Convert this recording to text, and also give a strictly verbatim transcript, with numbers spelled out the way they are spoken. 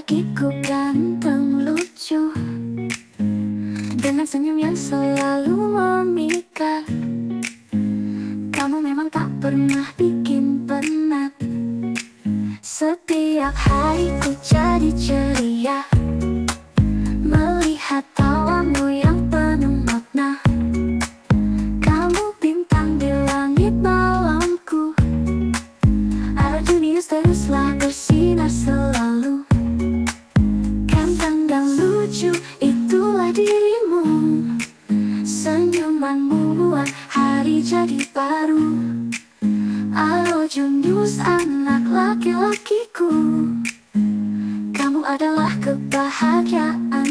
Laki-lakiku ganteng lucu, dengan senyum yang selalu memikat. Kamu memang tak pernah bikin penat. Setiap hariku jadi ceria melihat tawamu yang penuh makna. Kamu bintang di langit malamku, arah dunia teruslah bersinar selalu. Ganteng dan lucu, itulah dirimu. Senyumanmu buat hari jadi baru. Alo jenius anak laki-lakiku, kamu adalah kebahagiaan.